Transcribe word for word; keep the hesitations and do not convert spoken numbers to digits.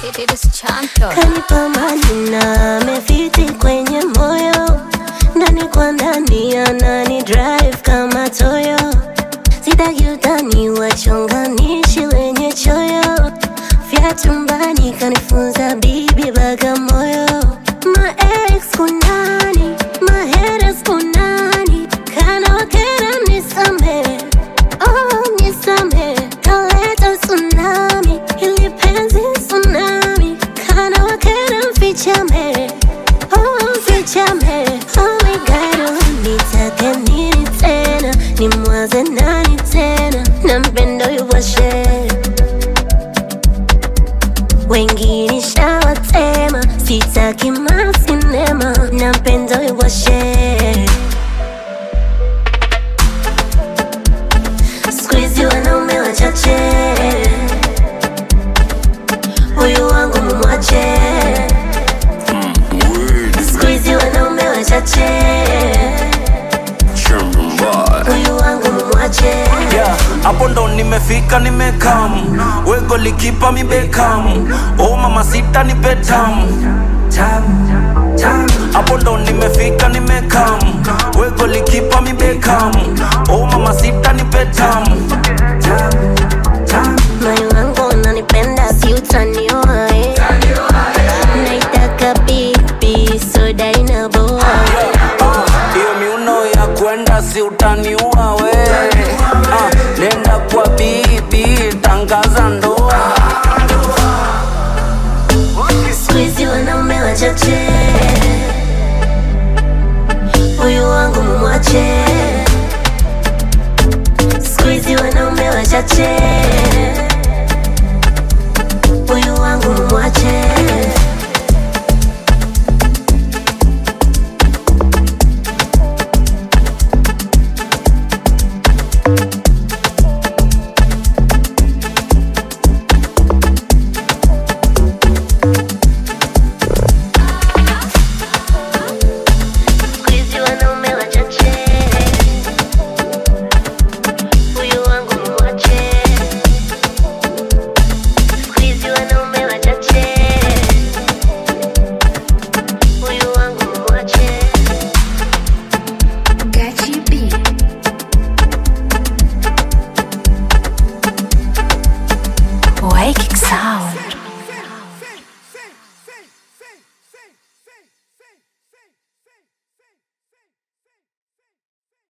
Kanipa majina amefiti kwenye moyo, ndani kwa ndani anani drive kama toyo. Sitaki utani wachonganishi wenye choyo, vya tumbani kanifunza bibi Bagamoyo. My ex kunani, my haters kunani, kana wakera nisame, oh nisame. Kaleta tsunami, ili penzi tsunami, kana wakera mfichame, oh mfichame. Oh my God, nitake nini tena, nimwaze nani tena, nampenda yuwashe. Wengine shawatema, sitaki masinema, nampenda yuwashe. Squeeze wanaume wachache, huyu wangu mumwache. Squeeze wanaume wachache, huyu wangu mumwache. Yeah, hapo ndo nimefika nimekam, wego likipa mi Beckham. Oh mama sita ni betam, hapo ndo nimefika nimekam, wego likipa mi Beckham. Oh mama sita ni betam.